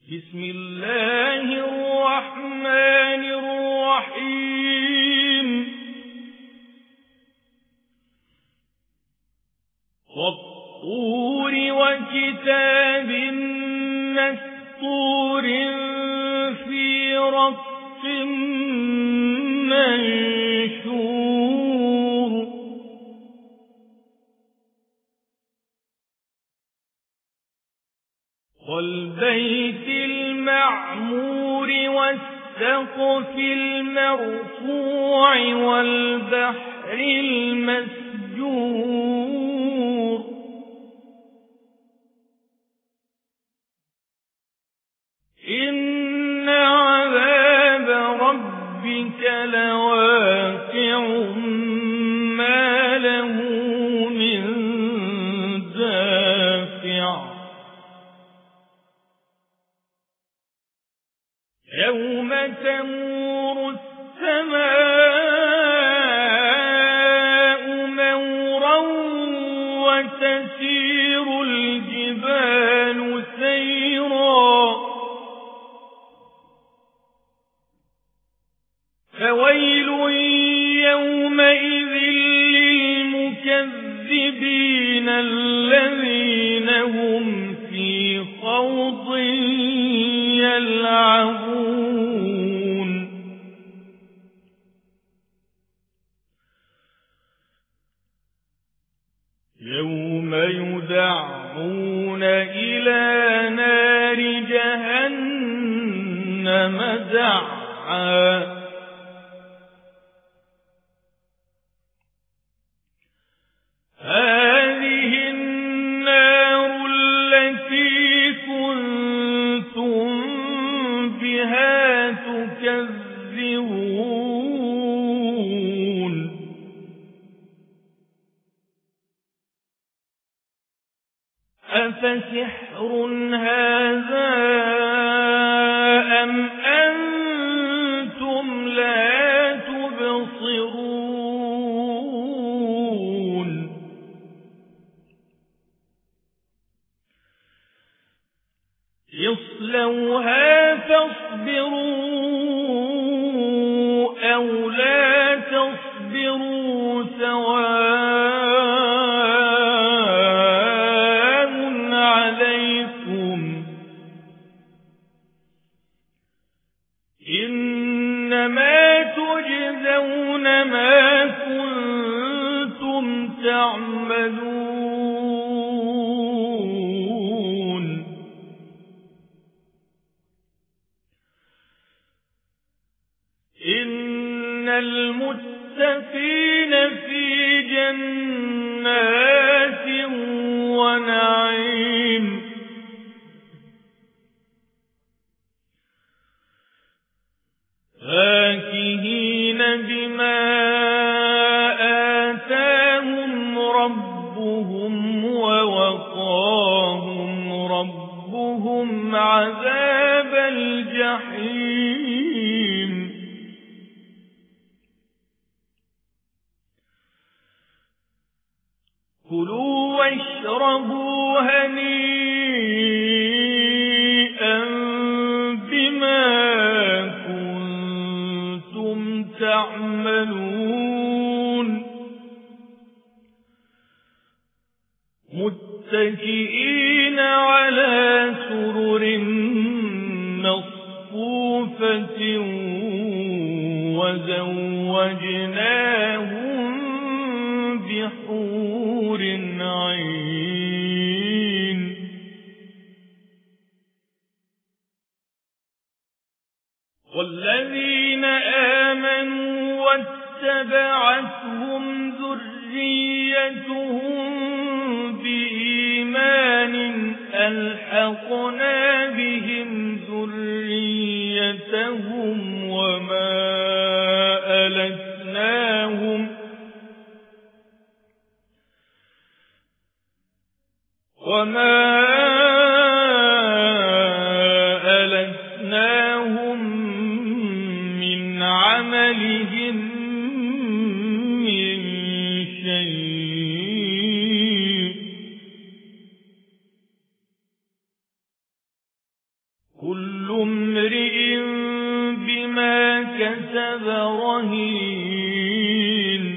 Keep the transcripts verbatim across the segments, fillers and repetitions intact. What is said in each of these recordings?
بسم الله الرحمن الرحيم والطور وكتاب مسطور في رق منشور والبيت المعمور والسقف المرفوع والبحر المسجور إن عذاب ربك لواقع ما له من دافع يوم تمور السماء مورا وتسير الجبال سيرا فويل يومئذ للمكذبين الذين هم في خوض يلعبون يوم يدعون إلى نار جهنم دعا هذه النار التي كنتم بها تكذبون أفسحر هذا أم أنتم لا تبصرون يصلوها فاصبروا أو لا تصبروا سواء عليكم إنما تجزون ما كنتم تعملون إن المتقين في جنات ونعيم فاكهين بما آتاهم ربهم ووقاهم ربهم عذاب الجحيم كلوا واشربوا هنيئا بما كنتم تعملون متكئين على سرر مصفوفة وزوجناهم بحور عين والذين آمنوا واتبعتهم ذريتهم بإيمان ألحقنا بهم ذريتهم وما ألتناهم وما ألتناهم من عملهم من شيء كل امرئ بما كسب رهين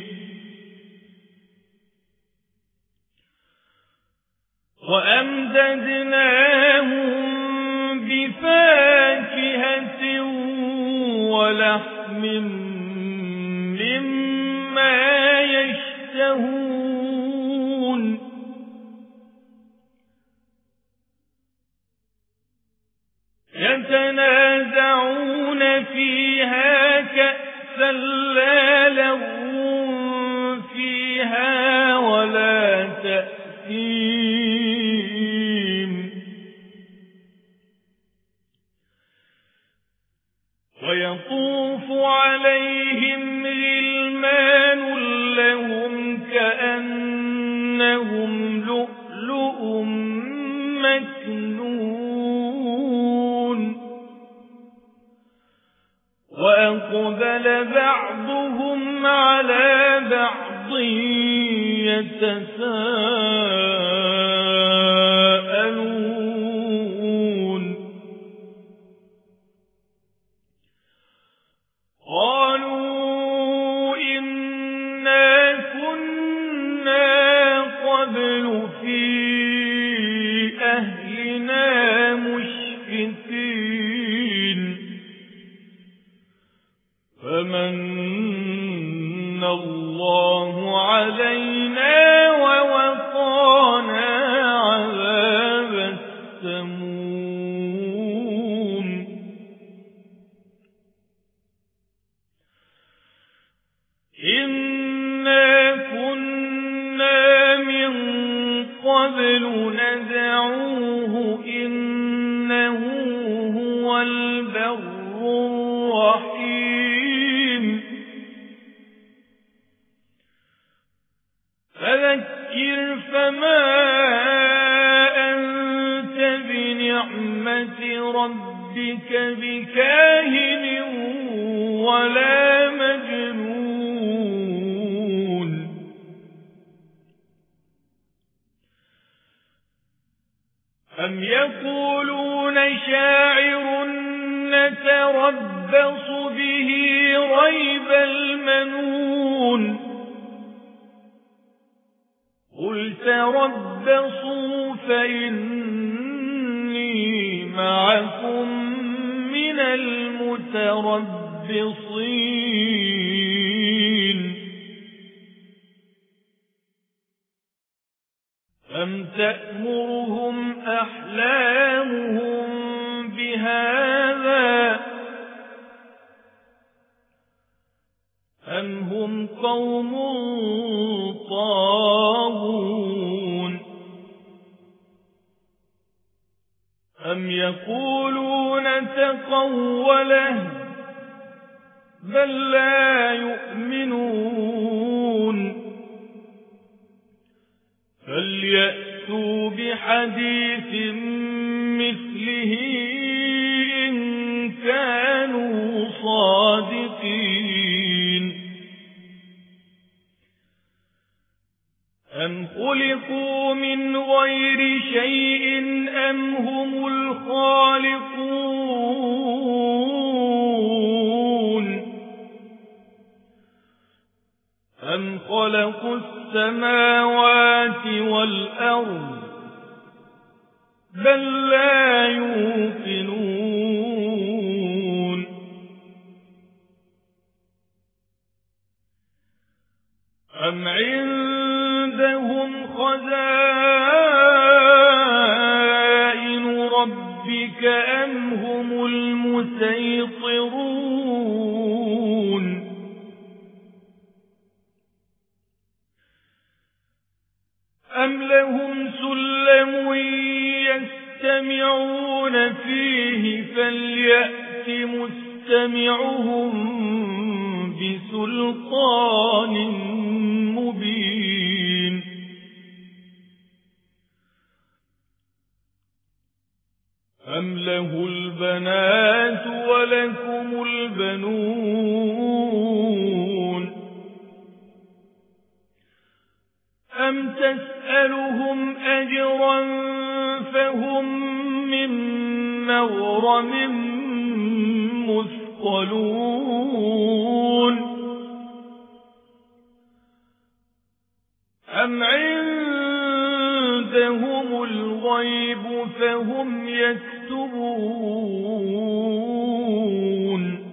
وأمددناهم بفاكهة ولحم مما يشتهون يتنازعون فيها كأسا لا لغو فيها ولا تأثيم ويطوف عليهم غلمان لهم كأنهم لؤلؤ مكنون وأقبل بعضهم على بعض يتساءلون قالوا إنا كنا قبل في أهلنا مشفقين فمن الله علينا ووقانا عذاب السموم إنا كنا من قبل ندعوه إنه هو البر الرحيم فذكر فما أنت بنعمة ربك بكاهن ولا مجنون أم يقولون شاعر نتربص به ريب المنون قل تربصوا فإني معكم من المتربصين أم تأمرهم أحلامهم بهذا أم هم قوم طاغون أم يقولون تقوله بل لا يؤمنون فليأتوا بحديث مثله إن كانوا صادقين أم خلقوا من غير شيء أم هم الخالقون أم خلقوا السماوات والأرض بل لا يوقنون أم عندهم خزائن ربك أم هم المسيطرون أم لهم سلم يستمعون فيه فليأت مستمعهم بسلطان مبين أم له البنات ولكم البنون أم تسألهم أجرا فهم من مغرم مثقلون أم عندهم الغيب فهم يكتبون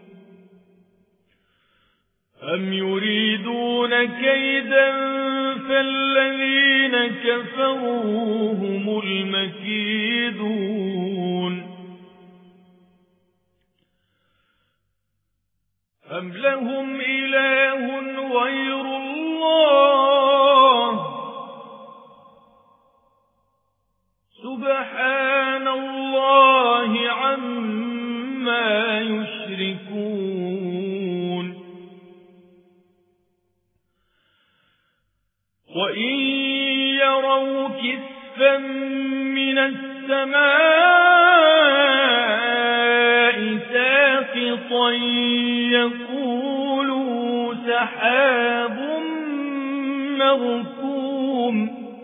أم يريدون كيدا فالذين كفروا هم المكيدون أم لهم إله غير الله سبحان الله عما يشركون وإن يروا كسفا من السماء ساقطا يقولوا سحاب مركوم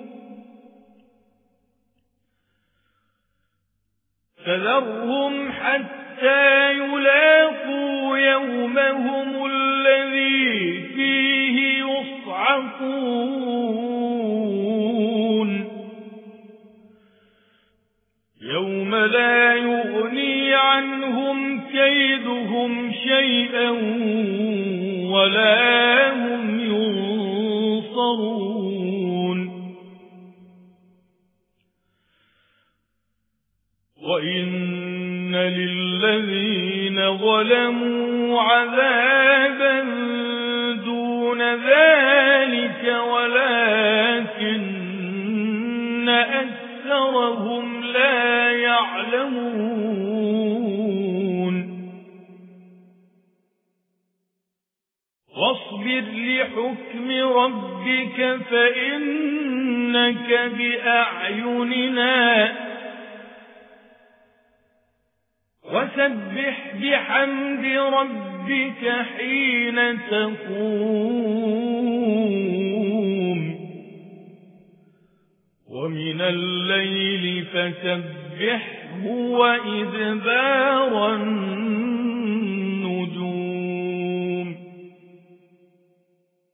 فذرهم حتى يلاقوا يومهم الذي فيه يصعقون يوم لا يغني عنهم كيدهم شيئا ولا هم ينصرون وإن للذين ظلموا عذابا دون ذلك ولكن أكثرهم لا يعلمون واصبر لحكم ربك فإنك بأعيننا وسبح بحمد ربك حين تقوم ومن الليل فسبحه وإدبار النجوم